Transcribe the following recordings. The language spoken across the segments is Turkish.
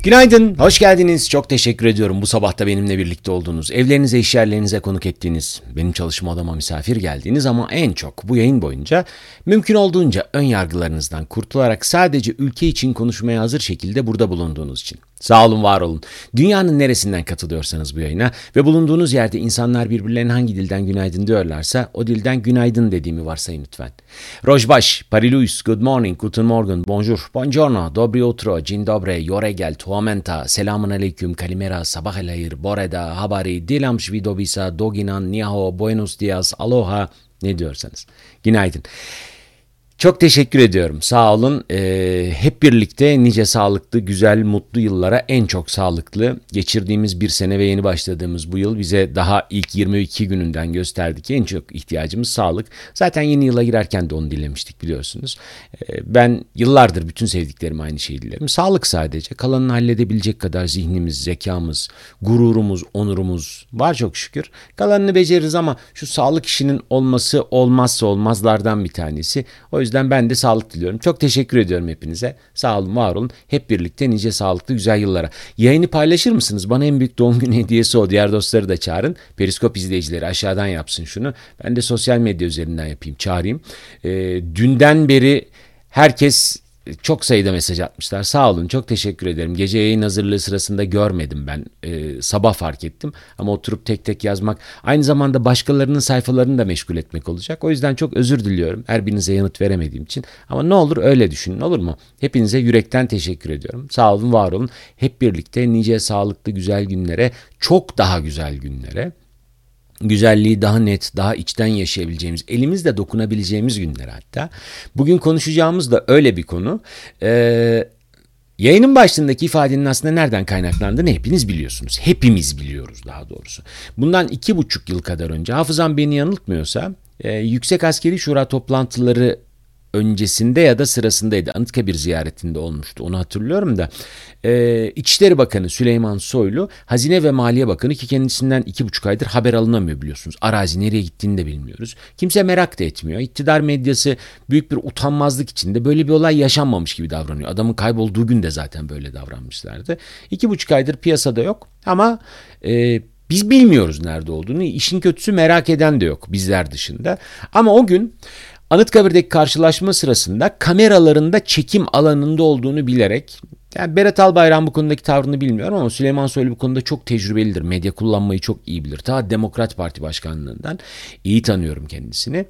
Günaydın, hoş geldiniz. Çok teşekkür ediyorum bu sabah da benimle birlikte olduğunuz, evlerinize, iş yerlerinize konuk ettiğiniz, benim çalışma odama misafir geldiğiniz ama en çok bu yayın boyunca mümkün olduğunca ön yargılarınızdan kurtularak sadece ülke için konuşmaya hazır şekilde burada bulunduğunuz için. Sağ olun, var olun. Dünyanın neresinden katılıyorsanız bu yayına ve bulunduğunuz yerde insanlar birbirlerine hangi dilden günaydın diyorlarsa o dilden günaydın dediğimi varsayın lütfen. Rojbaş, Pariluis, Good morning, Guten Morgen, Bonjour, Buongiorno, Dobry utro, Dzień dobry, Yoregel, Tuamenta, Selamun aleyküm, Kalimera, Sabah el hayır, Boreda, Habari, Dilam Shvidobisa, Doginan, Niaho, Buenos dias, Aloha, ne diyorsanız. Günaydın. Çok teşekkür ediyorum. Sağ olun. Hep birlikte nice sağlıklı, güzel, mutlu yıllara, en çok sağlıklı geçirdiğimiz bir sene ve yeni başladığımız bu yıl bize daha ilk 22 gününden gösterdi ki en çok ihtiyacımız sağlık. Zaten yeni yıla girerken de onu dilemiştik biliyorsunuz. Ben yıllardır bütün sevdiklerime aynı şeyi dilerim. Sağlık sadece. Kalanını halledebilecek kadar zihnimiz, zekamız, gururumuz, onurumuz var çok şükür. Kalanını beceririz ama şu sağlık işinin olması olmazsa olmazlardan bir tanesi. O yüzden ben de sağlık diliyorum. Çok teşekkür ediyorum hepinize. Sağ olun, var olun. Hep birlikte nice sağlıklı güzel yıllara. Yayını paylaşır mısınız? Bana en büyük doğum günü hediyesi o. Diğer dostları da çağırın. Periskop izleyicileri aşağıdan yapsın şunu. Ben de sosyal medya üzerinden yapayım, çağırayım. Dünden beri herkes çok sayıda mesaj atmışlar. Sağ olun, çok teşekkür ederim. Gece yayın hazırlığı sırasında görmedim ben. Sabah fark ettim. Ama oturup tek tek yazmak aynı zamanda başkalarının sayfalarını da meşgul etmek olacak. O yüzden çok özür diliyorum her birinize yanıt veremediğim için. Ama ne olur öyle düşünün, olur mu? Hepinize yürekten teşekkür ediyorum. Sağ olun, var olun. Hep birlikte nice sağlıklı güzel günlere, çok daha güzel günlere, güzelliği daha net, daha içten yaşayabileceğimiz, elimizle dokunabileceğimiz günler hatta. Bugün konuşacağımız da öyle bir konu. Yayının başındaki ifadenin aslında nereden kaynaklandığını hepiniz biliyorsunuz. Hepimiz biliyoruz daha doğrusu. Bundan 2,5 yıl kadar önce, hafızam beni yanıltmıyorsa, Yüksek Askeri Şura toplantıları öncesinde ya da sırasındaydı. Anıtkabir ziyaretinde olmuştu. Onu hatırlıyorum da. İçişleri Bakanı Süleyman Soylu, Hazine ve Maliye Bakanı ki kendisinden 2,5 aydır haber alınamıyor biliyorsunuz. Arazi nereye gittiğini de bilmiyoruz. Kimse merak da etmiyor. İktidar medyası büyük bir utanmazlık içinde böyle bir olay yaşanmamış gibi davranıyor. Adamın kaybolduğu gün de zaten böyle davranmışlardı. 2,5 aydır piyasada yok ama biz bilmiyoruz nerede olduğunu. İşin kötüsü merak eden de yok bizler dışında. Ama o gün Anıtkabir'deki karşılaşma sırasında kameralarında çekim alanında olduğunu bilerek, yani Berat Albayrak bu konudaki tavrını bilmiyorum ama Süleyman Soylu bu konuda çok tecrübelidir. Medya kullanmayı çok iyi bilir. Ta Demokrat Parti Başkanlığından iyi tanıyorum kendisini.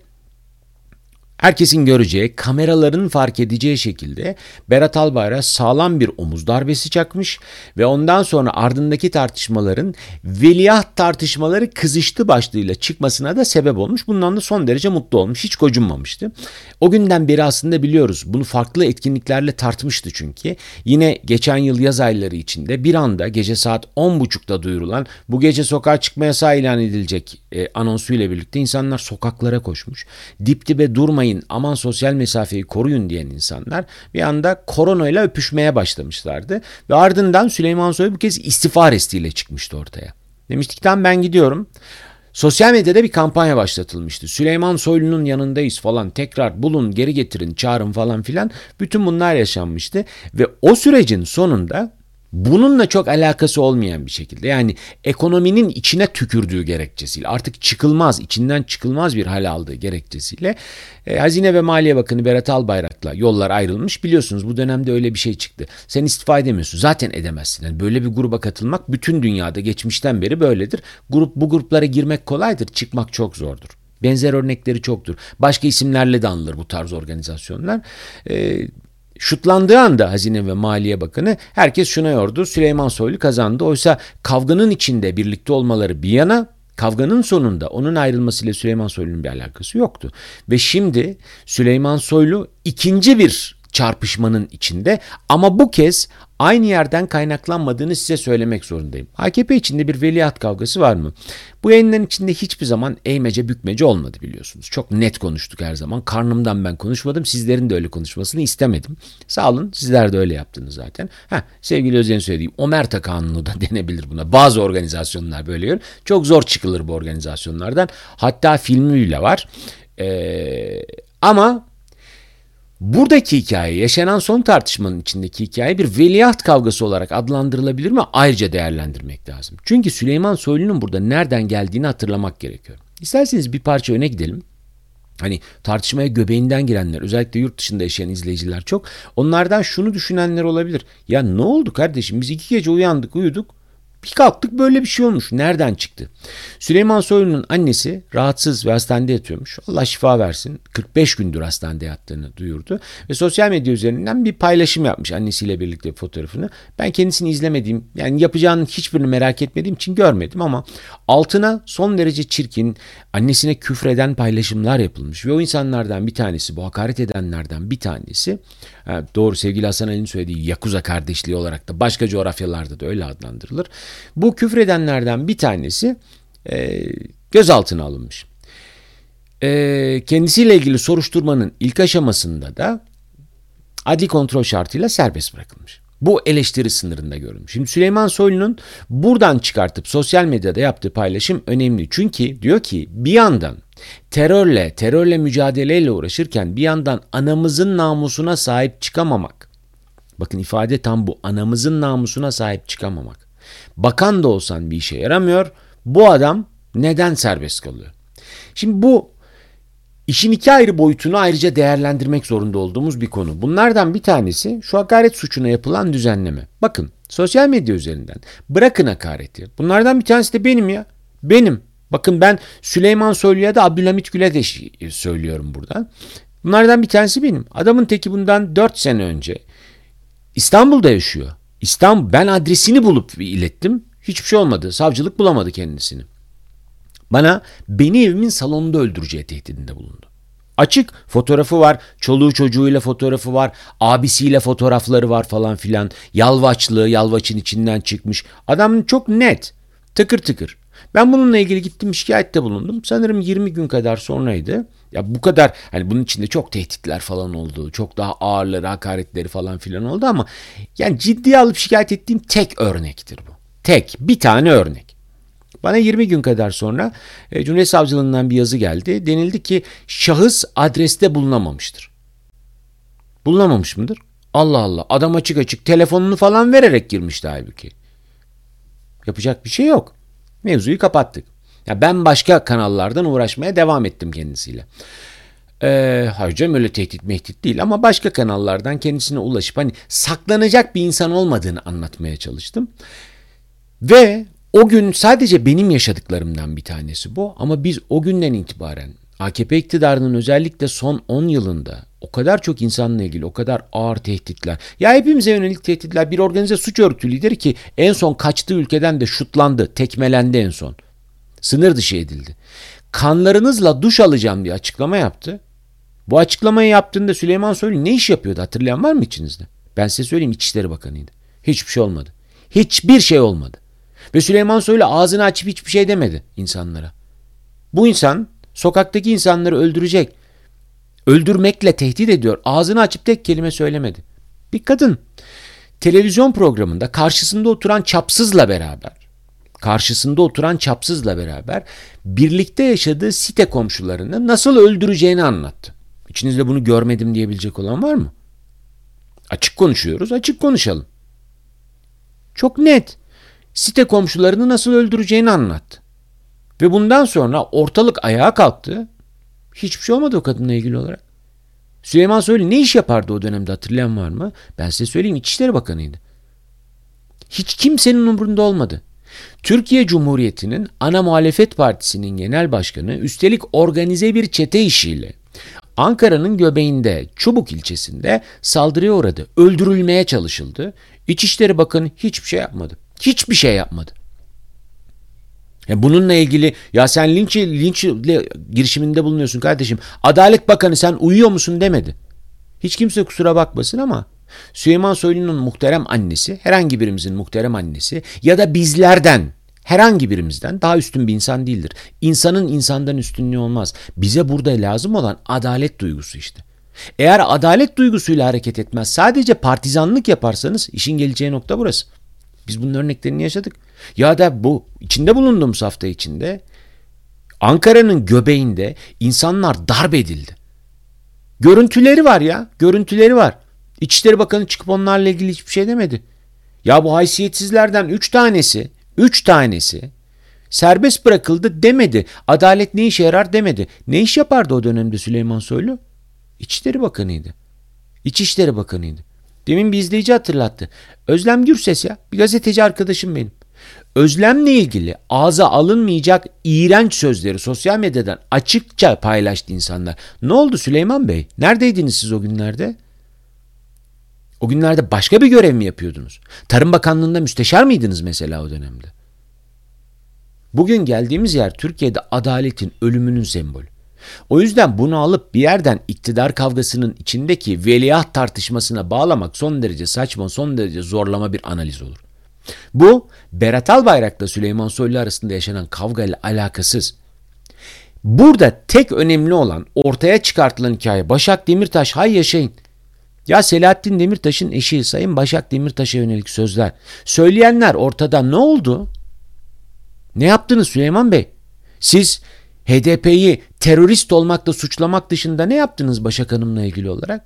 Herkesin göreceği, kameraların fark edeceği şekilde Berat Albayrak sağlam bir omuz darbesi çakmış ve ondan sonra ardındaki tartışmaların veliaht tartışmaları kızıştı başlığıyla çıkmasına da sebep olmuş. Bundan da son derece mutlu olmuş. Hiç gocunmamıştı. O günden beri aslında biliyoruz. Bunu farklı etkinliklerle tartmıştı çünkü. Yine geçen yıl yaz ayları içinde bir anda gece saat 10.30'da duyurulan bu gece sokağa çıkma yasağı ilan edilecek anonsuyla birlikte insanlar sokaklara koşmuş. Dip dibe durmayın, aman sosyal mesafeyi koruyun diyen insanlar bir anda koronayla öpüşmeye başlamışlardı. Ve ardından Süleyman Soylu bu kez istifa restiyle çıkmıştı ortaya. Demiştik tam ben gidiyorum. Sosyal medyada bir kampanya başlatılmıştı. Süleyman Soylu'nun yanındayız falan, tekrar bulun, geri getirin, çağırın falan filan. Bütün bunlar yaşanmıştı. Ve o sürecin sonunda bununla çok alakası olmayan bir şekilde, yani ekonominin içine tükürdüğü gerekçesiyle, artık çıkılmaz, içinden çıkılmaz bir hal aldığı gerekçesiyle Hazine ve Maliye Bakanı Berat Albayrak'la yollar ayrılmış. Biliyorsunuz bu dönemde öyle bir şey çıktı. Sen istifa edemiyorsun. Zaten edemezsin. Yani böyle bir gruba katılmak bütün dünyada geçmişten beri böyledir. Bu gruplara girmek kolaydır, çıkmak çok zordur. Benzer örnekleri çoktur. Başka isimlerle de anılır bu tarz organizasyonlar. Şutlandığı anda Hazine ve Maliye Bakanı herkes şuna yordu. Süleyman Soylu kazandı. Oysa kavganın içinde birlikte olmaları bir yana, kavganın sonunda onun ayrılmasıyla Süleyman Soylu'nun bir alakası yoktu. Ve şimdi Süleyman Soylu ikinci bir çarpışmanın içinde ama bu kez aynı yerden kaynaklanmadığını size söylemek zorundayım. AKP içinde bir veliaht kavgası var mı? Bu yayınların içinde hiçbir zaman eğmece bükmece olmadı biliyorsunuz. Çok net konuştuk her zaman. Karnımdan ben konuşmadım. Sizlerin de öyle konuşmasını istemedim. Sağ olun, sizler de öyle yaptınız zaten. Sevgili Özden'in söylediği Omerta Kanunu da denebilir buna. Bazı organizasyonlar böyle diyor. Çok zor çıkılır bu organizasyonlardan. Hatta filmi bile var. Ama Buradaki hikaye, yaşanan son tartışmanın içindeki hikaye bir veliaht kavgası olarak adlandırılabilir mi? Ayrıca değerlendirmek lazım. Çünkü Süleyman Soylu'nun burada nereden geldiğini hatırlamak gerekiyor. İsterseniz bir parça öne gidelim. Hani tartışmaya göbeğinden girenler, özellikle yurt dışında yaşayan izleyiciler çok. Onlardan şunu düşünenler olabilir. Ya ne oldu kardeşim? Biz 2 gece uyandık, uyuduk. Bir kalktık böyle bir şey olmuş. Nereden çıktı? Süleyman Soylu'nun annesi rahatsız ve hastanede yatıyormuş. Allah şifa versin. 45 gündür hastanede yattığını duyurdu. Ve sosyal medya üzerinden bir paylaşım yapmış annesiyle birlikte bir fotoğrafını. Ben kendisini izlemediğim, yani yapacağının hiçbirini merak etmediğim için görmedim ama altına son derece çirkin, annesine küfreden paylaşımlar yapılmış. Ve o insanlardan bir tanesi, bu hakaret edenlerden bir tanesi, doğru sevgili Hasan Ali'nin söylediği Yakuza kardeşliği olarak da başka coğrafyalarda da öyle adlandırılır. Bu küfredenlerden bir tanesi gözaltına alınmış. Kendisiyle ilgili soruşturmanın ilk aşamasında da adli kontrol şartıyla serbest bırakılmış. Bu eleştiri sınırında görülmüş. Şimdi Süleyman Soylu'nun buradan çıkartıp sosyal medyada yaptığı paylaşım önemli. Çünkü diyor ki bir yandan terörle mücadeleyle uğraşırken bir yandan anamızın namusuna sahip çıkamamak. Bakın ifade tam bu, anamızın namusuna sahip çıkamamak. Bakan da olsan bir işe yaramıyor. Bu adam neden serbest kalıyor? Şimdi bu işin iki ayrı boyutunu ayrıca değerlendirmek zorunda olduğumuz bir konu. Bunlardan bir tanesi şu hakaret suçuna yapılan düzenleme. Bakın sosyal medya üzerinden bırakın hakareti. Bunlardan bir tanesi de benim ya. Benim. Bakın ben Süleyman Soylu'ya da Abdülhamit Gül'e de söylüyorum buradan. Bunlardan bir tanesi benim. Adamın teki bundan 4 sene önce İstanbul'da yaşıyor. Ben adresini bulup ilettim. Hiçbir şey olmadı. Savcılık bulamadı kendisini. Beni evimin salonunda öldüreceği tehdidinde bulundu. Açık fotoğrafı var. Çoluğu çocuğuyla fotoğrafı var. Abisiyle fotoğrafları var falan filan. Yalvaç'ın içinden çıkmış. Adam çok net. Tıkır tıkır. Ben bununla ilgili gittim, şikayette bulundum. Sanırım 20 gün kadar sonraydı. Ya bu kadar, hani bunun içinde çok tehditler falan oldu. Çok daha ağırları, hakaretleri falan filan oldu ama yani ciddiye alıp şikayet ettiğim tek örnektir bu. Bir tane örnek. Bana 20 gün kadar sonra Cumhuriyet Savcılığından bir yazı geldi. Denildi ki şahıs adreste bulunamamıştır. Bulunamamış mıdır? Allah Allah. Adam açık açık telefonunu falan vererek girmişti halbuki. Yapacak bir şey yok. Mevzuyu kapattık. Ya ben başka kanallardan uğraşmaya devam ettim kendisiyle. Hocam öyle tehdit değil ama başka kanallardan kendisine ulaşıp hani saklanacak bir insan olmadığını anlatmaya çalıştım. Ve o gün sadece benim yaşadıklarımdan bir tanesi bu ama biz o günden itibaren AKP iktidarının özellikle son 10 yılında o kadar çok insanla ilgili o kadar ağır tehditler, ya hepimize yönelik tehditler, bir organize suç örgütü lideri ki en son kaçtığı ülkeden de şutlandı, tekmelendi en son. Sınır dışı edildi. Kanlarınızla duş alacağım diye açıklama yaptı. Bu açıklamayı yaptığında Süleyman Soylu ne iş yapıyordu, hatırlayan var mı içinizde? Ben size söyleyeyim, İçişleri Bakanıydı. Hiçbir şey olmadı. Hiçbir şey olmadı. Ve Süleyman Soylu ağzını açıp hiçbir şey demedi insanlara. Bu insan sokaktaki insanları öldürecek. Öldürmekle tehdit ediyor. Ağzını açıp tek kelime söylemedi. Bir kadın televizyon programında karşısında oturan çapsızla beraber birlikte yaşadığı site komşularını nasıl öldüreceğini anlattı. İçinizde bunu görmedim diyebilecek olan var mı? Açık konuşuyoruz, açık konuşalım. Çok net. Site komşularını nasıl öldüreceğini anlattı. Ve bundan sonra ortalık ayağa kalktı. Hiçbir şey olmadı o kadınla ilgili olarak. Süleyman Soylu ne iş yapardı o dönemde, hatırlayan var mı? Ben size söyleyeyim, İçişleri Bakanıydı. Hiç kimsenin umurunda olmadı. Türkiye Cumhuriyeti'nin ana muhalefet partisinin genel başkanı, üstelik organize bir çete işiyle Ankara'nın göbeğinde Çubuk ilçesinde saldırıya uğradı. Öldürülmeye çalışıldı. İçişleri Bakanı hiçbir şey yapmadı. Hiçbir şey yapmadı. Bununla ilgili ya sen linç girişiminde bulunuyorsun kardeşim. Adalet Bakanı sen uyuyor musun demedi. Hiç kimse kusura bakmasın ama Süleyman Soylu'nun muhterem annesi, herhangi birimizin muhterem annesi ya da bizlerden herhangi birimizden daha üstün bir insan değildir. İnsanın insandan üstünlüğü olmaz. Bize burada lazım olan adalet duygusu işte. Eğer adalet duygusuyla hareket etmez, sadece partizanlık yaparsanız işin geleceği nokta burası. Biz bunun örneklerini yaşadık. Ya da bu içinde bulunduğumuz hafta içinde Ankara'nın göbeğinde insanlar darp edildi. Görüntüleri var ya. Görüntüleri var. İçişleri Bakanı çıkıp onlarla ilgili hiçbir şey demedi. Ya bu haysiyetsizlerden 3 tanesi serbest bırakıldı demedi. Adalet ne işe yarar demedi. Ne iş yapardı o dönemde Süleyman Soylu? İçişleri Bakanıydı. İçişleri Bakanıydı. Demin bir izleyici hatırlattı. Özlem Gürses ya, bir gazeteci arkadaşım benim. Özlem'le ilgili ağza alınmayacak iğrenç sözleri sosyal medyadan açıkça paylaştı insanlar. Ne oldu Süleyman Bey? Neredeydiniz siz o günlerde? O günlerde başka bir görev mi yapıyordunuz? Tarım Bakanlığı'nda müsteşar mıydınız mesela o dönemde? Bugün geldiğimiz yer Türkiye'de adaletin ölümünün sembolü. O yüzden bunu alıp bir yerden iktidar kavgasının içindeki veliaht tartışmasına bağlamak son derece saçma, son derece zorlama bir analiz olur. Bu Berat Albayrak'la Süleyman Soylu arasında yaşanan kavgayla alakasız. Burada tek önemli olan ortaya çıkartılan hikaye Başak Demirtaş hay yaşayın. Ya Selahattin Demirtaş'ın eşi Sayın Başak Demirtaş'a yönelik sözler. Söyleyenler ortada, ne oldu? Ne yaptınız Süleyman Bey? Siz HDP'yi terörist olmakla suçlamak dışında ne yaptınız Başak Hanım'la ilgili olarak?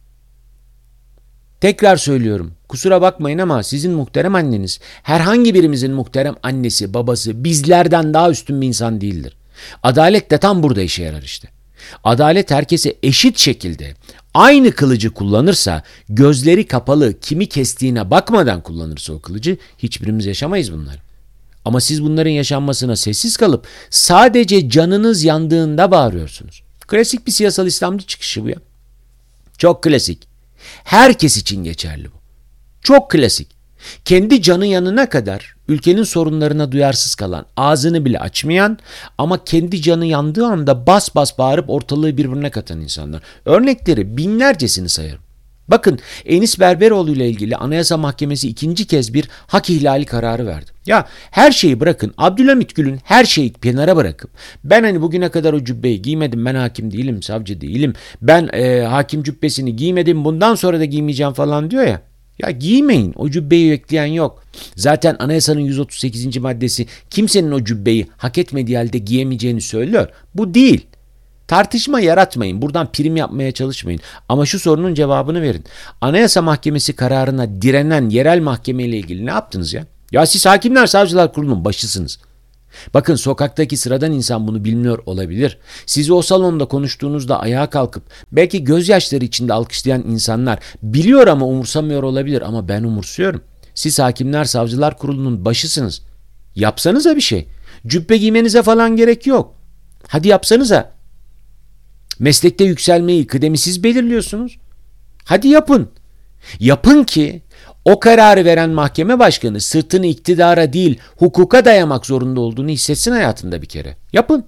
Tekrar söylüyorum. Kusura bakmayın ama sizin muhterem anneniz, herhangi birimizin muhterem annesi, babası bizlerden daha üstün bir insan değildir. Adalet de tam burada işe yarar işte. Adalet herkese eşit şekilde aynı kılıcı kullanırsa, gözleri kapalı kimi kestiğine bakmadan kullanırsa o kılıcı, hiçbirimiz yaşamayız bunları. Ama siz bunların yaşanmasına sessiz kalıp sadece canınız yandığında bağırıyorsunuz. Klasik bir siyasal İslamcı çıkışı bu ya. Çok klasik. Herkes için geçerli bu. Çok klasik. Kendi canı yanına kadar ülkenin sorunlarına duyarsız kalan, ağzını bile açmayan ama kendi canı yandığı anda bas bas bağırıp ortalığı birbirine katan insanlar. Örnekleri binlercesini sayarım. Bakın, Enis Berberoğlu ile ilgili Anayasa Mahkemesi ikinci kez bir hak ihlali kararı verdi. Ya her şeyi bırakın, Abdülhamit Gül'ün her şeyi kenara bırakıp ben hani bugüne kadar o cübbeyi giymedim, ben hakim değilim, savcı değilim, ben hakim cübbesini giymedim, bundan sonra da giymeyeceğim falan diyor ya. Ya giymeyin, o cübbeyi bekleyen yok. Zaten anayasanın 138. maddesi kimsenin o cübbeyi hak etmediği halde giyemeyeceğini söylüyor. Bu değil. Tartışma yaratmayın. Buradan prim yapmaya çalışmayın. Ama şu sorunun cevabını verin. Anayasa Mahkemesi kararına direnen yerel mahkeme ile ilgili ne yaptınız ya? Ya siz Hakimler Savcılar Kurulu'nun başısınız. Bakın, sokaktaki sıradan insan bunu bilmiyor olabilir. Sizi o salonda konuştuğunuzda ayağa kalkıp belki gözyaşları içinde alkışlayan insanlar biliyor ama umursamıyor olabilir, ama ben umursuyorum. Siz Hakimler Savcılar Kurulu'nun başısınız. Yapsanıza bir şey. Cübbe giymenize falan gerek yok. Hadi yapsanıza. Meslekte yükselmeyi, kıdemi siz belirliyorsunuz. Hadi yapın. Yapın ki o kararı veren mahkeme başkanı sırtını iktidara değil hukuka dayamak zorunda olduğunu hissetsin hayatında bir kere. Yapın.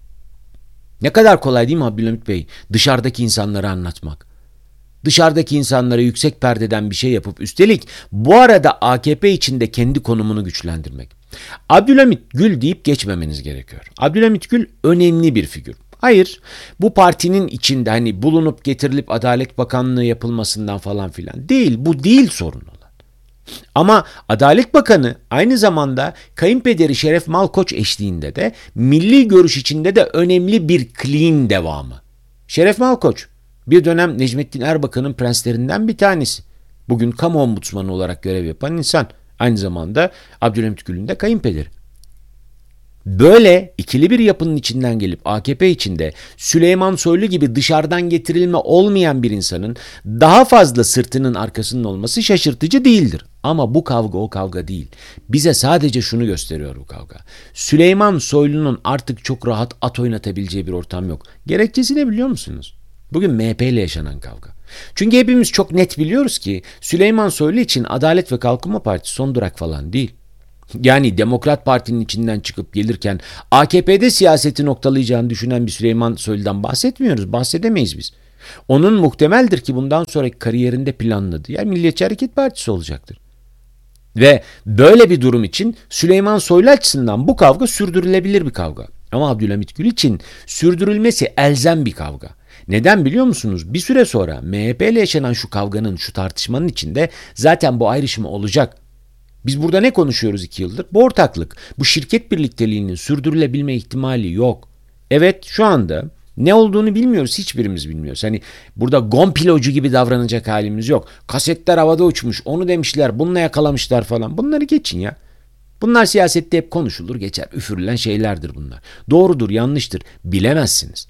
Ne kadar kolay değil mi Abdülhamit Bey dışarıdaki insanlara anlatmak? Dışarıdaki insanlara yüksek perdeden bir şey yapıp üstelik bu arada AKP içinde kendi konumunu güçlendirmek. Abdülhamit Gül deyip geçmemeniz gerekiyor. Abdülhamit Gül önemli bir figür. Hayır, bu partinin içinde hani bulunup getirilip Adalet Bakanlığı yapılmasından falan filan değil. Bu değil sorun olan. Ama Adalet Bakanı aynı zamanda kayınpederi Şeref Malkoç eşliğinde de milli görüş içinde de önemli bir clean devamı. Şeref Malkoç bir dönem Necmettin Erbakan'ın prenslerinden bir tanesi. Bugün kamu ombudsmanı olarak görev yapan insan. Aynı zamanda Abdülhamit Gül'ün de kayınpederi. Böyle ikili bir yapının içinden gelip AKP içinde Süleyman Soylu gibi dışarıdan getirilme olmayan bir insanın daha fazla sırtının arkasının olması şaşırtıcı değildir. Ama bu kavga o kavga değil. Bize sadece şunu gösteriyor bu kavga. Süleyman Soylu'nun artık çok rahat at oynatabileceği bir ortam yok. Gerekçesi ne biliyor musunuz? Bugün MHP ile yaşanan kavga. Çünkü hepimiz çok net biliyoruz ki Süleyman Soylu için Adalet ve Kalkınma Partisi son durak falan değil. Yani Demokrat Parti'nin içinden çıkıp gelirken AKP'de siyaseti noktalayacağını düşünen bir Süleyman Soylu'dan bahsetmiyoruz. Bahsedemeyiz biz. Onun muhtemeldir ki bundan sonraki kariyerinde planladığı yer Milliyetçi Hareket Partisi olacaktır. Ve böyle bir durum için Süleyman Soylu açısından bu kavga sürdürülebilir bir kavga. Ama Abdülhamit Gül için sürdürülmesi elzem bir kavga. Neden biliyor musunuz? Bir süre sonra MHP ile yaşanan şu kavganın, şu tartışmanın içinde zaten bu ayrışma olacak. Biz burada ne konuşuyoruz 2 yıldır? Bu ortaklık, bu şirket birlikteliğinin sürdürülebilme ihtimali yok. Evet, şu anda Ne olduğunu bilmiyoruz. Hiçbirimiz bilmiyoruz. Hani burada gonpilocu gibi davranacak halimiz yok. Kasetler havada uçmuş. Onu demişler. Bununla yakalamışlar falan. Bunları geçin ya. Bunlar siyasette hep konuşulur geçer. Üfürülen şeylerdir bunlar. Doğrudur, yanlıştır. Bilemezsiniz.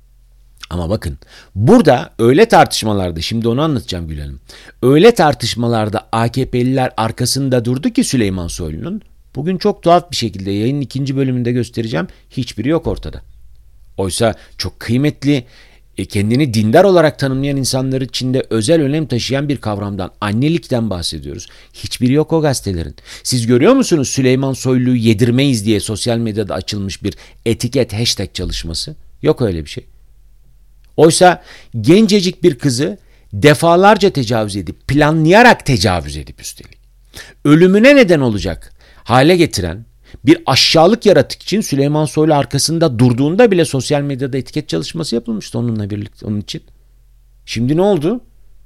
Ama bakın burada öyle tartışmalarda, şimdi onu anlatacağım Gül Hanım. Öyle tartışmalarda AKP'liler arkasında durdu ki Süleyman Soylu'nun, bugün çok tuhaf bir şekilde yayının 2. bölümünde göstereceğim, hiçbiri yok ortada. Oysa çok kıymetli, kendini dindar olarak tanımlayan insanlar içinde özel önem taşıyan bir kavramdan, annelikten bahsediyoruz. Hiçbiri yok o gazetelerin. Siz görüyor musunuz Süleyman Soylu'yu yedirmeyiz diye sosyal medyada açılmış bir etiket hashtag çalışması? Yok öyle bir şey. Oysa gencecik bir kızı defalarca tecavüz edip, planlayarak tecavüz edip üstelik ölümüne neden olacak hale getiren bir aşağılık yaratık için Süleyman Soylu arkasında durduğunda bile sosyal medyada etiket çalışması yapılmıştı onunla birlikte, onun için. Şimdi ne oldu?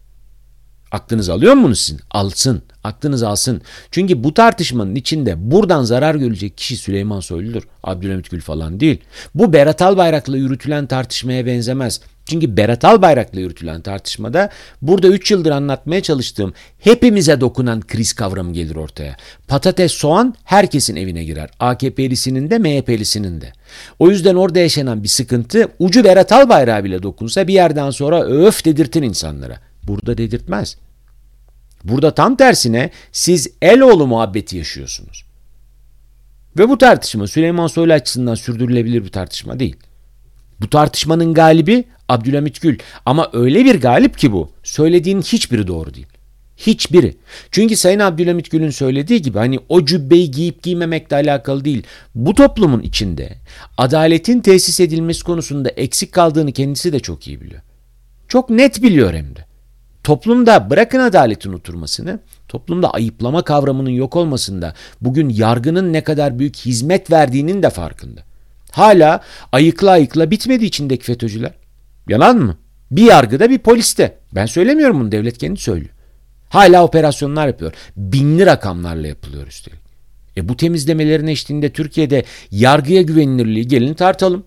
Aklınız alıyor mu bunu sizin? Alsın. Aklınız alsın. Çünkü bu tartışmanın içinde buradan zarar görecek kişi Süleyman Soylu'dur. Abdülhamit Gül falan değil. Bu Berat Albayrak'la yürütülen tartışmaya benzemez. Çünkü Berat Albayrak'la yürütülen tartışmada burada 3 yıldır anlatmaya çalıştığım hepimize dokunan kriz kavramı gelir ortaya. Patates, soğan herkesin evine girer. AKP'lisinin de MHP'lisinin de. O yüzden orada yaşanan bir sıkıntı ucu Berat Albayrak'a bile dokunsa bir yerden sonra öf dedirtin insanlara. Burada dedirtmez. Burada tam tersine siz Eloğlu muhabbeti yaşıyorsunuz. Ve bu tartışma Süleyman Soylu açısından sürdürülebilir bir tartışma değil. Bu tartışmanın galibi Abdülhamit Gül. Ama öyle bir galip ki bu. Söylediğinin hiçbiri doğru değil. Hiçbiri. Çünkü Sayın Abdülhamit Gül'ün söylediği gibi hani o cübbeyi giyip giymemekle alakalı değil. Bu toplumun içinde adaletin tesis edilmesi konusunda eksik kaldığını kendisi de çok iyi biliyor. Çok net biliyor hem de. Toplumda bırakın adaletin oturmasını, toplumda ayıplama kavramının yok olmasında bugün yargının ne kadar büyük hizmet verdiğinin de farkında. Hala ayıkla ayıkla bitmedi içindeki FETÖ'cüler. Yalan mı? Bir yargıda bir poliste. Ben söylemiyorum bunu, devlet kendi söylüyor. Hala operasyonlar yapıyor. Binli rakamlarla yapılıyor üstelik. Bu temizlemelerin eşliğinde Türkiye'de yargıya güvenilirliği gelin tartalım.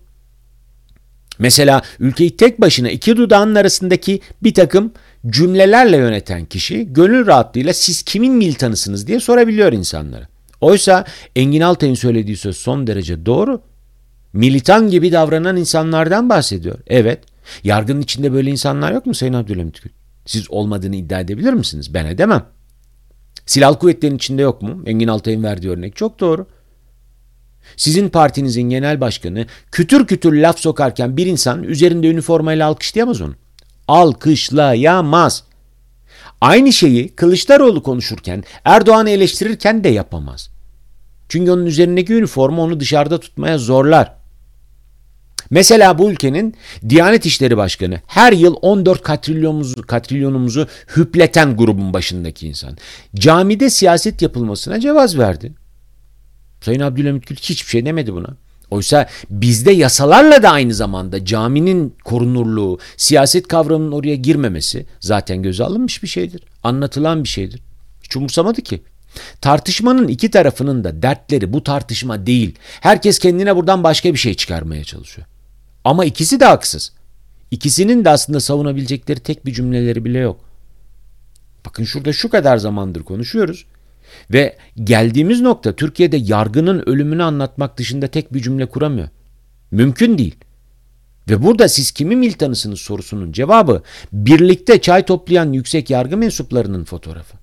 Mesela ülkeyi tek başına iki dudağının arasındaki bir takım cümlelerle yöneten kişi gönül rahatlığıyla siz kimin militanısınız diye sorabiliyor insanlara. Oysa Engin Altay'ın söylediği söz son derece doğru. Militan gibi davranan insanlardan bahsediyor. Evet. Yargının içinde böyle insanlar yok mu Sayın Abdülhamit Gül? Siz olmadığını iddia edebilir misiniz? Ben edemem. Silahlı kuvvetlerin içinde yok mu? Engin Altay'ın verdiği örnek çok doğru. Sizin partinizin genel başkanı kütür kütür laf sokarken bir insan üzerinde üniformayla alkışlayamaz onu. Alkışlayamaz. Aynı şeyi Kılıçdaroğlu konuşurken, Erdoğan'ı eleştirirken de yapamaz. Çünkü onun üzerindeki üniforma onu dışarıda tutmaya zorlar. Mesela bu ülkenin Diyanet İşleri Başkanı her yıl 14 katrilyonumuzu hüpleten grubun başındaki insan. Camide siyaset yapılmasına cevaz verdi. Sayın Abdülhamit Gül hiçbir şey demedi buna. Oysa bizde yasalarla da aynı zamanda caminin korunurluğu, siyaset kavramının oraya girmemesi zaten göze alınmış bir şeydir. Anlatılan bir şeydir. Hiç umursamadı ki. Tartışmanın iki tarafının da dertleri bu tartışma değil. Herkes kendine buradan başka bir şey çıkarmaya çalışıyor. Ama ikisi de haksız. İkisinin de aslında savunabilecekleri tek bir cümleleri bile yok. Bakın şurada şu kadar zamandır konuşuyoruz. Ve geldiğimiz nokta Türkiye'de yargının ölümünü anlatmak dışında tek bir cümle kuramıyor. Mümkün değil. Ve burada siz kimin militanısınız sorusunun cevabı birlikte çay toplayan yüksek yargı mensuplarının fotoğrafı.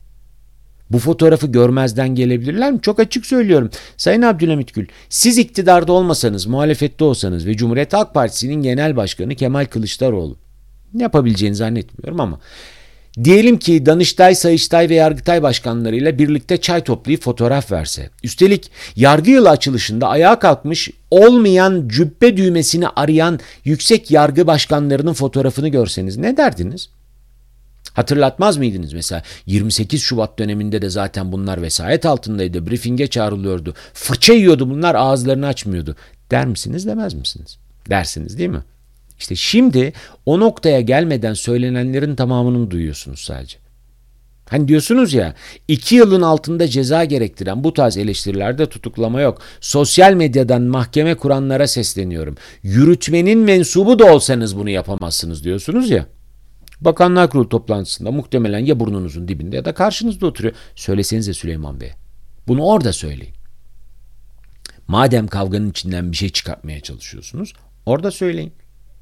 Bu fotoğrafı görmezden gelebilirler mi? Çok açık söylüyorum. Sayın Abdülhamit Gül, siz iktidarda olmasanız, muhalefette olsanız ve Cumhuriyet Halk Partisi'nin genel başkanı Kemal Kılıçdaroğlu, ne yapabileceğini zannetmiyorum ama diyelim ki Danıştay, Sayıştay ve Yargıtay başkanlarıyla birlikte çay toplayıp fotoğraf verse. Üstelik yargı yılı açılışında ayağa kalkmış olmayan cübbe düğmesini arayan yüksek yargı başkanlarının fotoğrafını görseniz ne derdiniz? Hatırlatmaz mıydınız mesela 28 Şubat döneminde de zaten bunlar vesayet altındaydı. Briefinge çağrılıyordu. Fırça yiyordu bunlar, ağızlarını açmıyordu. Der misiniz, demez misiniz? Dersiniz değil mi? İşte şimdi o noktaya gelmeden söylenenlerin tamamını duyuyorsunuz sadece. Hani diyorsunuz ya 2 yılın altında ceza gerektiren bu tarz eleştirilerde tutuklama yok. Sosyal medyadan mahkeme kuranlara sesleniyorum. Yürütmenin mensubu da olsanız bunu yapamazsınız diyorsunuz ya. Bakanlar Kurulu toplantısında muhtemelen ya burnunuzun dibinde ya da karşınızda oturuyor. Söylesenize Süleyman Bey. Bunu orada söyleyin. Madem kavganın içinden bir şey çıkartmaya çalışıyorsunuz, orada söyleyin.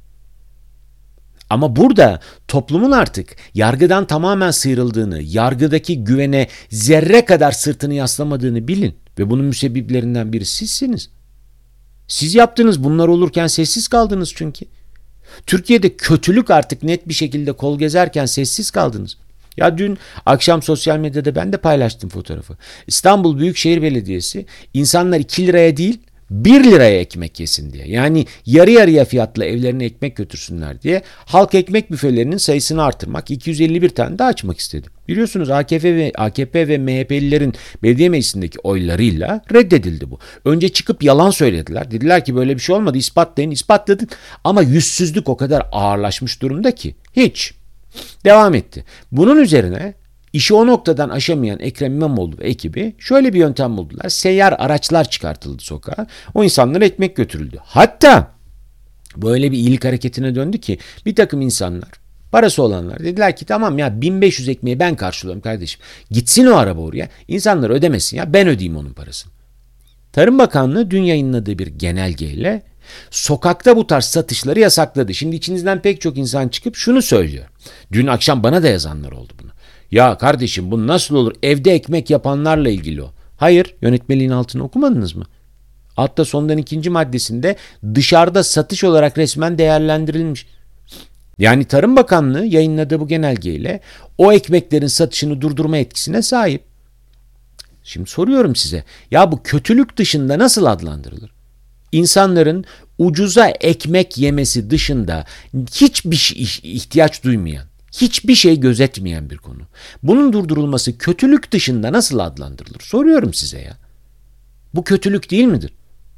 Ama burada toplumun artık yargıdan tamamen sıyrıldığını, yargıdaki güvene zerre kadar sırtını yaslamadığını bilin. Ve bunun müsebbiplerinden biri sizsiniz. Siz yaptınız, bunlar olurken sessiz kaldınız çünkü. Türkiye'de kötülük artık net bir şekilde kol gezerken sessiz kaldınız. Ya dün akşam sosyal medyada ben de paylaştım fotoğrafı. İstanbul Büyükşehir Belediyesi insanlar 2 liraya değil 1 liraya ekmek yesin diye. Yani yarı yarıya fiyatla evlerine ekmek götürsünler diye halk ekmek büfelerinin sayısını artırmak, 251 tane daha açmak istedi. Biliyorsunuz AKP ve MHP'lilerin belediye meclisindeki oylarıyla reddedildi bu. Önce çıkıp yalan söylediler. Dediler ki böyle bir şey olmadı, ispatlayın, ispatladık. Ama yüzsüzlük o kadar ağırlaşmış durumda ki hiç. Devam etti. Bunun üzerine işi o noktadan aşamayan Ekrem İmamoğlu ve ekibi şöyle bir yöntem buldular. Seyyar araçlar çıkartıldı sokağa. O insanlara ekmek götürüldü. Hatta böyle bir iyilik hareketine döndü ki bir takım insanlar, parası olanlar dediler ki tamam ya 1500 ekmeği ben karşılıyorum kardeşim. Gitsin o araba oraya. İnsanlar ödemesin ya, ben ödeyeyim onun parasını. Tarım Bakanlığı dün yayınladığı bir genelgeyle sokakta bu tarz satışları yasakladı. Şimdi içinizden pek çok insan çıkıp şunu söylüyor. Dün akşam bana da yazanlar oldu bunu. Ya kardeşim bu nasıl olur? Evde ekmek yapanlarla ilgili o. Hayır, yönetmeliğin altını okumadınız mı? Altta sondan 2. maddesinde dışarıda satış olarak resmen değerlendirilmiş. Yani Tarım Bakanlığı yayınladığı bu genelgeyle o ekmeklerin satışını durdurma etkisine sahip. Şimdi soruyorum size. Ya bu kötülük dışında nasıl adlandırılır? İnsanların ucuza ekmek yemesi dışında hiçbir ihtiyaç duymayan, hiçbir şey gözetmeyen bir konu. Bunun durdurulması kötülük dışında nasıl adlandırılır? Soruyorum size ya. Bu kötülük değil midir?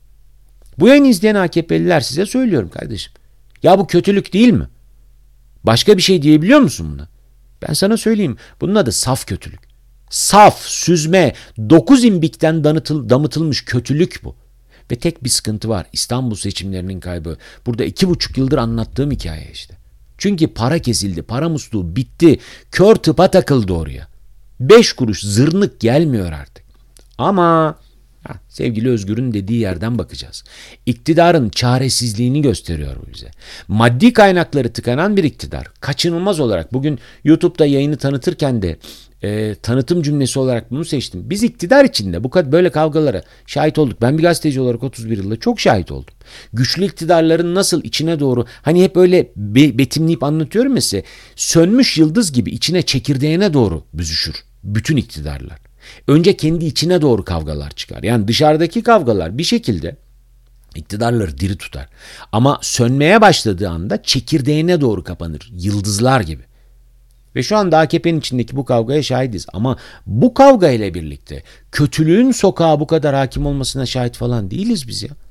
Bu yayını izleyen AKP'liler size söylüyorum kardeşim. Ya bu kötülük değil mi? Başka bir şey diyebiliyor musun buna? Ben sana söyleyeyim. Bunun adı saf kötülük. Saf, süzme, 9 imbikten damıtılmış kötülük bu. Ve tek bir sıkıntı var. İstanbul seçimlerinin kaybı. Burada 2,5 yıldır anlattığım hikaye işte. Çünkü para kesildi. Para musluğu bitti. Kör tıpa takıldı oraya. 5 kuruş zırnık gelmiyor artık. Ama sevgili Özgür'ün dediği yerden bakacağız. İktidarın çaresizliğini gösteriyor bu bize. Maddi kaynakları tıkanan bir iktidar. Kaçınılmaz olarak bugün YouTube'da yayını tanıtırken de tanıtım cümlesi olarak bunu seçtim. Biz iktidar içinde bu kadar böyle kavgalara şahit olduk. Ben bir gazeteci olarak 31 yılda çok şahit oldum. Güçlü iktidarların nasıl içine doğru, hani hep öyle betimleyip anlatıyorum ya size, sönmüş yıldız gibi içine, çekirdeğine doğru büzüşür bütün iktidarlar. Önce kendi içine doğru kavgalar çıkar. Yani dışarıdaki kavgalar bir şekilde iktidarları diri tutar. Ama sönmeye başladığı anda çekirdeğine doğru kapanır. Yıldızlar gibi. Ve şu anda AKP'nin içindeki bu kavgaya şahidiz. Ama bu kavga ile birlikte kötülüğün sokağa bu kadar hakim olmasına şahit falan değiliz biz ya.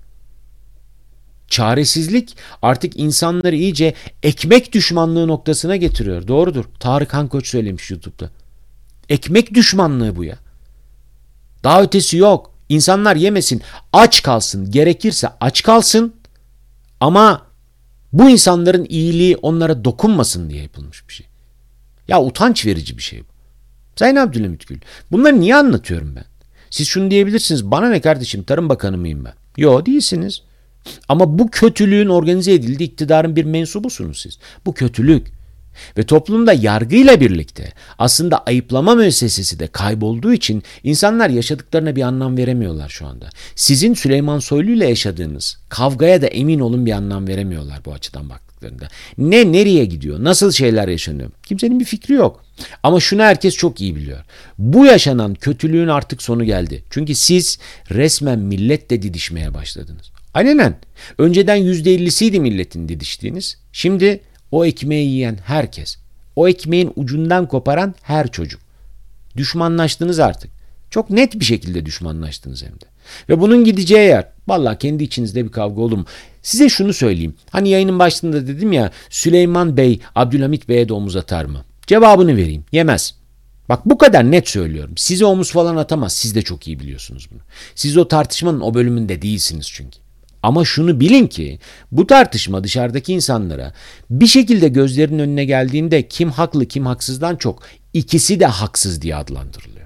Çaresizlik artık insanları iyice ekmek düşmanlığı noktasına getiriyor. Doğrudur. Tarık Hankoç söylemiş YouTube'da. Ekmek düşmanlığı bu ya. Daha ötesi yok. İnsanlar yemesin, aç kalsın. Gerekirse aç kalsın. Ama bu insanların iyiliği onlara dokunmasın diye yapılmış bir şey. Ya utanç verici bir şey bu. Sayın Abdülhamit Gül, bunları niye anlatıyorum ben? Siz şunu diyebilirsiniz, bana ne kardeşim, Tarım Bakanı mıyım ben? Yo, değilsiniz. Ama bu kötülüğün organize edildiği iktidarın bir mensubusunuz siz. Bu kötülük. Ve toplumda yargıyla birlikte aslında ayıplama müessesesi de kaybolduğu için insanlar yaşadıklarına bir anlam veremiyorlar şu anda. Sizin Süleyman Soylu ile yaşadığınız kavgaya da emin olun bir anlam veremiyorlar bu açıdan baktıklarında. Ne nereye gidiyor, nasıl şeyler yaşanıyor? Kimsenin bir fikri yok. Ama şunu herkes çok iyi biliyor. Bu yaşanan kötülüğün artık sonu geldi. Çünkü siz resmen milletle didişmeye başladınız. Aynen. Önceden %50'siydi milletin didiştiğiniz. Şimdi o ekmeği yiyen herkes, o ekmeğin ucundan koparan her çocuk. Düşmanlaştınız artık. Çok net bir şekilde düşmanlaştınız hem de. Ve bunun gideceği yer, vallahi kendi içinizde bir kavga olur mu? Size şunu söyleyeyim. Hani yayının başında dedim ya, Süleyman Bey, Abdülhamit Bey'e de omuz atar mı? Cevabını vereyim. Yemez. Bak bu kadar net söylüyorum. Size omuz falan atamaz. Siz de çok iyi biliyorsunuz bunu. Siz o tartışmanın o bölümünde değilsiniz çünkü. Ama şunu bilin ki bu tartışma dışarıdaki insanlara bir şekilde gözlerinin önüne geldiğinde kim haklı kim haksızdan çok ikisi de haksız diye adlandırılıyor.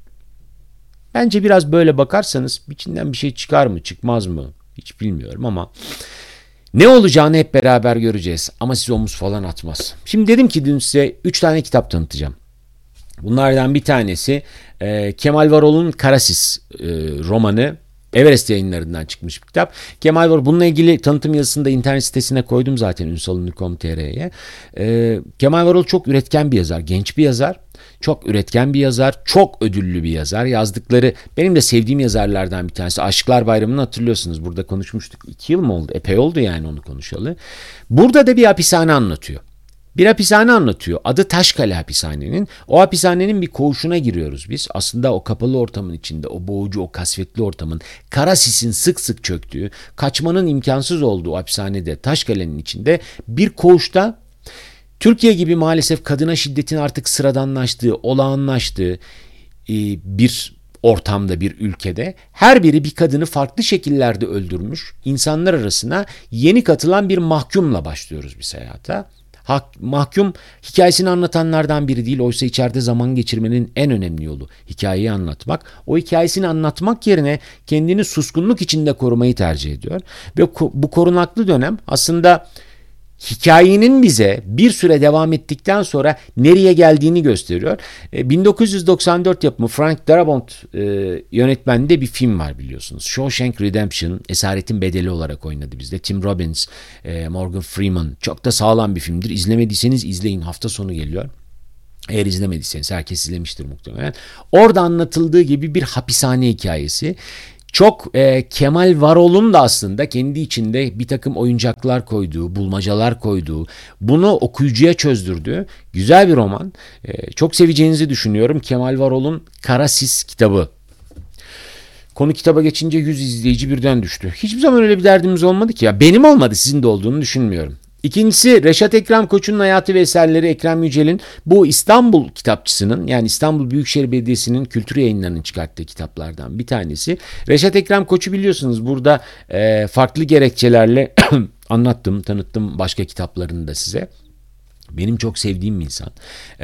Bence biraz böyle bakarsanız içinden bir şey çıkar mı çıkmaz mı hiç bilmiyorum ama ne olacağını hep beraber göreceğiz. Ama size omuz falan atmaz. Şimdi dedim ki dün size 3 tane kitap tanıtacağım. Bunlardan bir tanesi Kemal Varol'un Karasis romanı. Everest Yayınları'ndan çıkmış bir kitap. Kemal Varol, bununla ilgili tanıtım yazısını da internet sitesine koydum zaten ünsalünlü.com.tr'ye. Kemal Varol çok üretken bir yazar, genç bir yazar. Çok üretken bir yazar, çok ödüllü bir yazar. Yazdıkları benim de sevdiğim yazarlardan bir tanesi. Aşıklar Bayramı'nı hatırlıyorsunuz. Burada konuşmuştuk. 2 yıl mı oldu? Epey oldu yani onu konuşalı. Burada da bir hapishane anlatıyor. Bir hapishane anlatıyor. Adı Taşkale Hapishane'nin. O hapishanenin bir koğuşuna giriyoruz biz. Aslında o kapalı ortamın içinde, o boğucu, o kasvetli ortamın, kara sisin sık sık çöktüğü, kaçmanın imkansız olduğu hapishanede, Taşkale'nin içinde bir koğuşta Türkiye gibi maalesef kadına şiddetin artık sıradanlaştığı, olağanlaştığı bir ortamda, bir ülkede her biri bir kadını farklı şekillerde öldürmüş insanlar arasına yeni katılan bir mahkumla başlıyoruz biz hayata. Mahkum hikayesini anlatanlardan biri değil. Oysa içeride zaman geçirmenin en önemli yolu hikayeyi anlatmak. O hikayesini anlatmak yerine kendini suskunluk içinde korumayı tercih ediyor. Ve bu korunaklı dönem aslında hikayenin bize bir süre devam ettikten sonra nereye geldiğini gösteriyor. 1994 yapımı Frank Darabont yönetmeninde bir film var biliyorsunuz. Shawshank Redemption, Esaretin Bedeli olarak oynadı bizde. Tim Robbins, Morgan Freeman. Çok da sağlam bir filmdir. İzlemediyseniz izleyin. Hafta sonu geliyor. Eğer izlemediyseniz herkes izlemiştir muhtemelen. Orada anlatıldığı gibi bir hapishane hikayesi. Çok Kemal Varol'un da aslında kendi içinde bir takım oyuncaklar koyduğu, bulmacalar koyduğu, bunu okuyucuya çözdürdüğü güzel bir roman. Çok seveceğinizi düşünüyorum. Kemal Varol'un Karasis kitabı. Konu kitaba geçince 100 izleyici birden düştü. Hiçbir zaman öyle bir derdimiz olmadı ki. Ya benim olmadı, sizin de olduğunu düşünmüyorum. İkincisi Reşat Ekrem Koç'un hayatı ve eserleri. Ekrem Yücel'in bu İstanbul kitapçısının, yani İstanbul Büyükşehir Belediyesi'nin kültür yayınlarının çıkarttığı kitaplardan bir tanesi. Reşat Ekrem Koç'u biliyorsunuz, burada farklı gerekçelerle anlattım, tanıttım başka kitaplarını da size. Benim çok sevdiğim bir insan.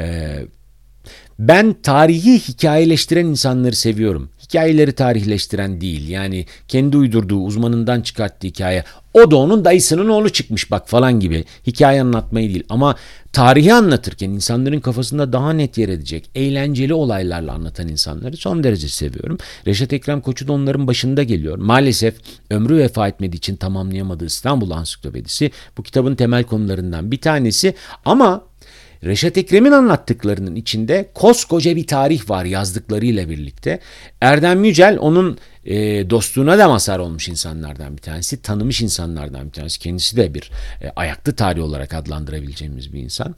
Ben tarihi hikayeleştiren insanları seviyorum. Hikayeleri tarihleştiren değil. Yani kendi uydurduğu, uzmanından çıkarttığı hikaye. O da onun dayısının oğlu çıkmış bak falan gibi. Hikaye anlatmayı değil. Ama tarihi anlatırken insanların kafasında daha net yer edecek, eğlenceli olaylarla anlatan insanları son derece seviyorum. Reşat Ekrem Koçu da onların başında geliyor. Maalesef ömrü vefa etmediği için tamamlayamadığı İstanbul Ansiklopedisi bu kitabın temel konularından bir tanesi. Ama Reşat Ekrem'in anlattıklarının içinde koskoca bir tarih var yazdıklarıyla birlikte. Erdem Yücel onun dostluğuna da mazhar olmuş insanlardan bir tanesi, tanımış insanlardan bir tanesi. Kendisi de bir ayaklı tarih olarak adlandırabileceğimiz bir insan.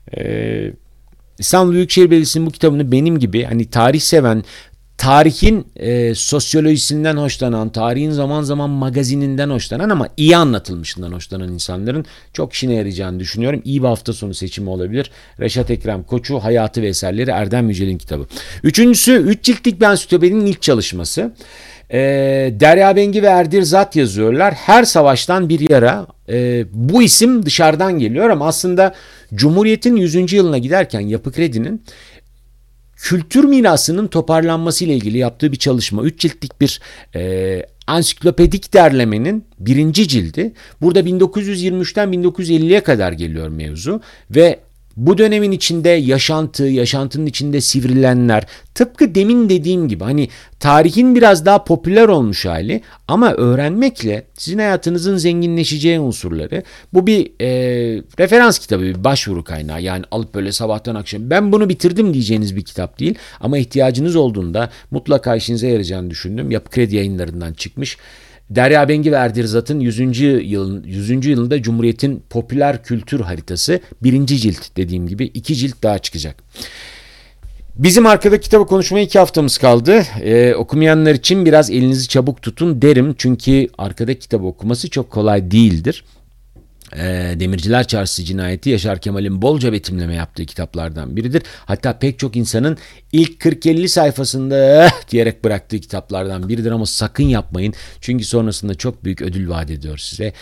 İstanbul Büyükşehir Belediyesi'nin bu kitabını benim gibi hani tarih seven, tarihin sosyolojisinden hoşlanan, tarihin zaman zaman magazininden hoşlanan ama iyi anlatılmışından hoşlanan insanların çok işine yarayacağını düşünüyorum. İyi bir hafta sonu seçimi olabilir. Reşat Ekrem Koçu, Hayatı ve Eserleri, Erdem Yücel'in kitabı. Üçüncüsü 3 ciltlik bir ansiklopedinin ilk çalışması. Derya Bengi ve Erdir Zat yazıyorlar. Her savaştan bir yara. Bu isim dışarıdan geliyor ama aslında Cumhuriyet'in 100. yılına giderken Yapı Kredi'nin kültür mirasının toparlanması ile ilgili yaptığı bir çalışma. 3 ciltlik bir ansiklopedik derlemenin 1. cildi. Burada 1923'ten 1950'ye kadar geliyor mevzu ve bu dönemin içinde yaşantı, yaşantının içinde sivrilenler, tıpkı demin dediğim gibi hani tarihin biraz daha popüler olmuş hali ama öğrenmekle sizin hayatınızın zenginleşeceği unsurları. Bu bir referans kitabı, bir başvuru kaynağı. Yani alıp böyle sabahtan akşam ben bunu bitirdim diyeceğiniz bir kitap değil. Ama ihtiyacınız olduğunda mutlaka işinize yarayacağını düşündüm. Yapı Kredi Yayınları'ndan çıkmış. Derya Bengi ve Erdir Zat'ın 100. yılında Cumhuriyet'in popüler kültür haritası 1. cilt dediğim gibi 2 cilt daha çıkacak. Bizim arkada kitabı konuşmaya 2 haftamız kaldı. Okumayanlar için biraz elinizi çabuk tutun derim. Çünkü arkada kitabı okuması çok kolay değildir. Demirciler Çarşısı Cinayeti Yaşar Kemal'in bolca betimleme yaptığı kitaplardan biridir. Hatta pek çok insanın ilk 40-50 sayfasında diyerek bıraktığı kitaplardan biridir ama sakın yapmayın. Çünkü sonrasında çok büyük ödül vaat ediyor size.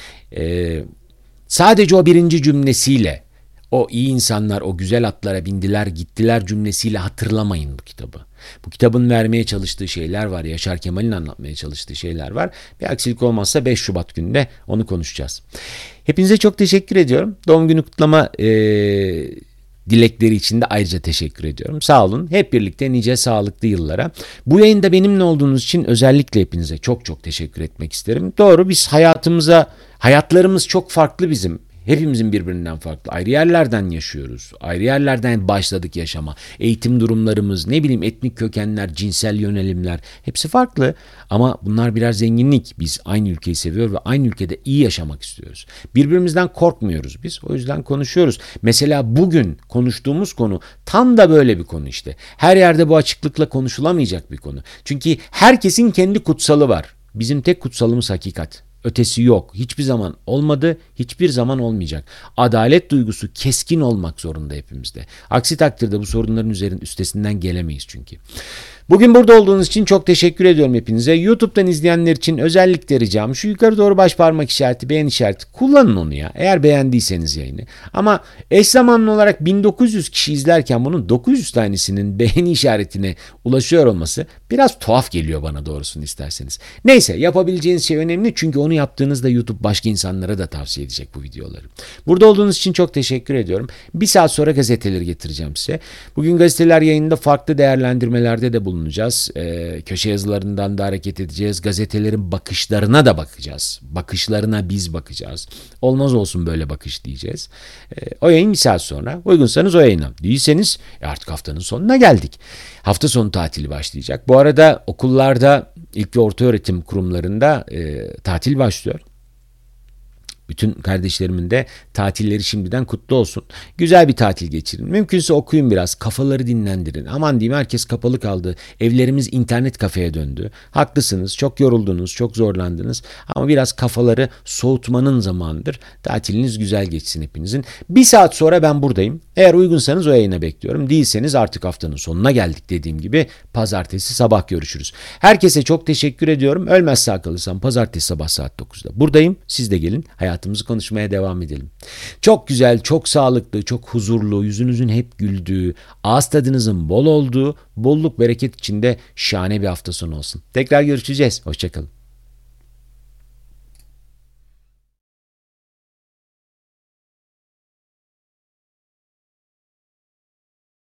Sadece o birinci cümlesiyle o iyi insanlar o güzel atlara bindiler gittiler cümlesiyle hatırlamayın bu kitabı. Bu kitabın vermeye çalıştığı şeyler var. Yaşar Kemal'in anlatmaya çalıştığı şeyler var. Bir aksilik olmazsa 5 Şubat gününde onu konuşacağız. Hepinize çok teşekkür ediyorum. Doğum günü kutlama dilekleri için de ayrıca teşekkür ediyorum. Sağ olun. Hep birlikte nice sağlıklı yıllara. Bu yayında benimle olduğunuz için özellikle hepinize çok çok teşekkür etmek isterim. Doğru, biz hayatlarımız çok farklı bizim. Hepimizin birbirinden farklı. Ayrı yerlerden yaşıyoruz. Ayrı yerlerden başladık yaşama. Eğitim durumlarımız, ne bileyim etnik kökenler, cinsel yönelimler hepsi farklı. Ama bunlar birer zenginlik. Biz aynı ülkeyi seviyor ve aynı ülkede iyi yaşamak istiyoruz. Birbirimizden korkmuyoruz biz. O yüzden konuşuyoruz. Mesela bugün konuştuğumuz konu tam da böyle bir konu işte. Her yerde bu açıklıkla konuşulamayacak bir konu. Çünkü herkesin kendi kutsalı var. Bizim tek kutsalımız hakikat. Ötesi yok. Hiçbir zaman olmadı, hiçbir zaman olmayacak. Adalet duygusu keskin olmak zorunda hepimizde. Aksi takdirde bu sorunların üstesinden gelemeyiz çünkü. Bugün burada olduğunuz için çok teşekkür ediyorum hepinize. YouTube'dan izleyenler için özellikle ricam şu yukarı doğru baş parmak işareti, beğen işareti kullanın onu ya. Eğer beğendiyseniz yayını. Ama eş zamanlı olarak 1900 kişi izlerken bunun 900 tanesinin beğeni işaretine ulaşıyor olması biraz tuhaf geliyor bana doğrusunu isterseniz. Neyse, yapabileceğiniz şey önemli çünkü onu yaptığınızda YouTube başka insanlara da tavsiye edecek bu videoları. Burada olduğunuz için çok teşekkür ediyorum. Bir saat sonra gazeteleri getireceğim size. Bugün gazeteler yayınında farklı değerlendirmelerde de bulunacağız. Köşe yazılarından da hareket edeceğiz. Gazetelerin bakışlarına da bakacağız. Bakışlarına biz bakacağız. Olmaz olsun böyle bakış diyeceğiz. O yayın bir saat sonra. Uygunsanız o yayına. Değilseniz artık haftanın sonuna geldik. Hafta sonu tatili başlayacak. Bu arada okullarda, ilk ve orta öğretim kurumlarında tatil başlıyor. Bütün kardeşlerimin de tatilleri şimdiden kutlu olsun. Güzel bir tatil geçirin. Mümkünse okuyun biraz. Kafaları dinlendirin. Aman diyeyim, herkes kapalı kaldı. Evlerimiz internet kafeye döndü. Haklısınız. Çok yoruldunuz. Çok zorlandınız. Ama biraz kafaları soğutmanın zamanıdır. Tatiliniz güzel geçsin hepinizin. Bir saat sonra ben buradayım. Eğer uygunsanız o yayına bekliyorum. Değilseniz artık haftanın sonuna geldik dediğim gibi. Pazartesi sabah görüşürüz. Herkese çok teşekkür ediyorum. Ölmez sağ kalırsam pazartesi sabah saat 9'da buradayım. Siz de gelin. Hayatımızı konuşmaya devam edelim. Çok güzel, çok sağlıklı, çok huzurlu, yüzünüzün hep güldüğü, ağız tadınızın bol olduğu, bolluk bereket içinde şahane bir hafta sonu olsun. Tekrar görüşeceğiz. Hoşça kalın.